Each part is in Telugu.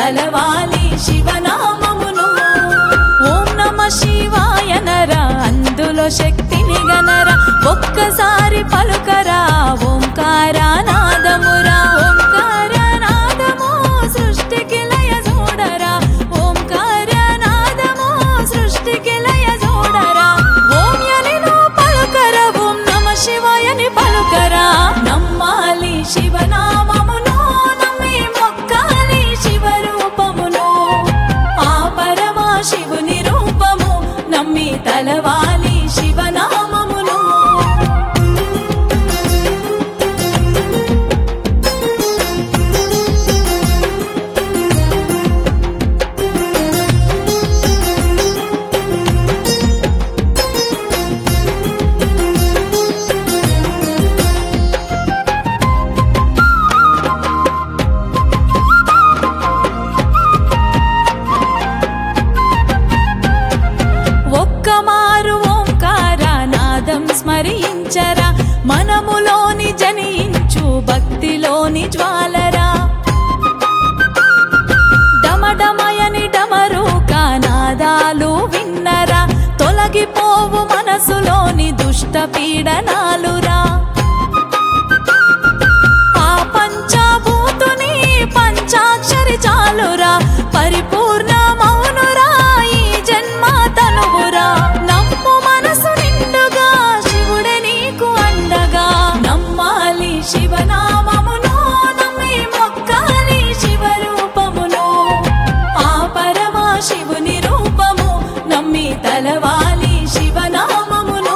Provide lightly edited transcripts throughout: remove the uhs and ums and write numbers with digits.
తలవాలి శివనామమును. ఓం నమ శివాయ నరా అందులో శక్తిని గనరా, ఒక్కసారి పలుకరా ఓంకారనాదమురా. ఓంకారనాదము సృష్టికి లయ చూడరా, ఓంకారనాదము సృష్టికి లయ చూడరా. ఓం యనిను పలుకరా, ఓం నమ శివాయని పలుకరా. నమ్మాలి శివనామమును, నమ్మి మొక్కాలి శివరూపమును. ఆ పరమా శివుని రూపము నమ్మి తలవాలి శివనామమును. ఒక్కమారు ఓంకారనాదం స్మరించరా, మనములోని జనించు భక్తిలోని జ్వాలరా. డమడమయని డమరుకనాదాలు విన్నరా, తొలగిపోవు మనసులోని దుష్ట పీడనాలురా. ఆ పంచభూతుని పంచాక్షరి చాలురా, పరిపూర్ణ మౌనురా ఈ జన్మ తనువురా. నమ్ము మనసు నిండుగా శివుడే నీకు అండగా, నమ్మాలి శివనామమును, నమ్మి మొక్కాలి శివరూపమును. ఆ పరమా శివుని రూపము నమ్మి తలవాలి శివనామమును.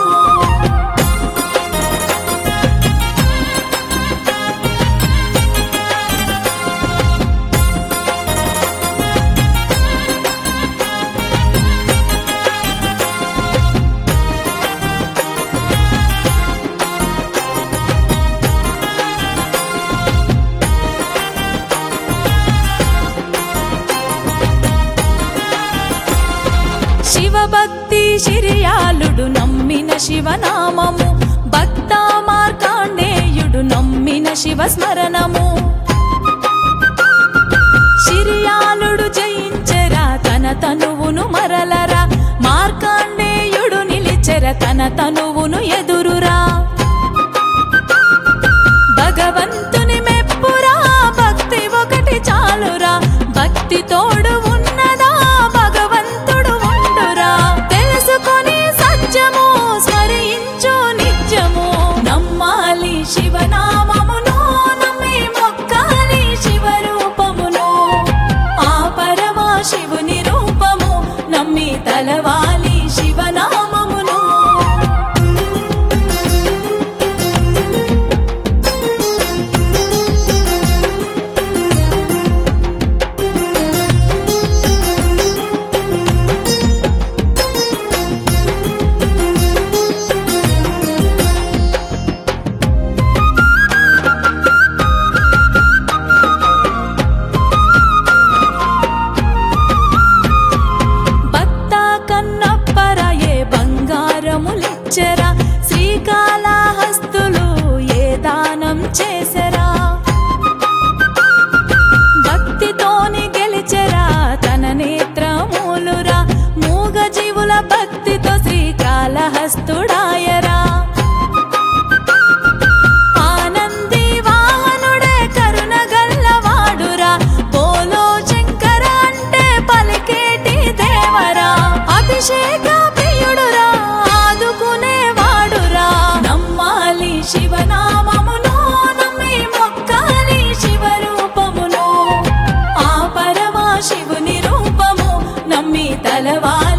శివభక్తి శిరియాలుడు నమ్మిన శివనామము, భక్త మార్కాండేయుడు నమ్మిన శివ స్మరణము. శిరియాలుడు జయించెరా తన తనువును మరలరా, మార్కాండేయుడు నిలిచెర తన తనువును ఎదురురా. భగవంతుని మెప్పురా, భక్తి ఒకటి చాలురా, భక్తి తోడు ఉన్నదా భగవంతుడు ఉండురా. తెలుసుకొని సత్యము స్మరించు నిత్యము, నమ్మాలి శివనామమును, నమ్మి మొక్కాలి శివరూపమును. ఆ పరమా శివుని రూపము నమ్మి తలవాలి శివనామమును. భక్త కన్నప్పరాయే బంగారములిచ్చరా, శ్రీకాళహస్తులు ఏ దానం చేసరా. భక్తితోని గెలిచెరా తన నేత్రమూలురా, మూగ జీవుల భక్తితో శ్రీకాళహస్తుడాయరా. ఆనంది వాహనుడే కరుణ గల్లవాడురా, బోలో శంకర అంటే పలికేటి దేవరా. అభిషేక ప్రియుడురా, ఆదుకునేవాడురా, నమ్మాలి శివనామమును, నమ్మి మొక్కాలి శివరూపమును. ఆ పరమా శివుని రూపము నమ్మి తలవాలి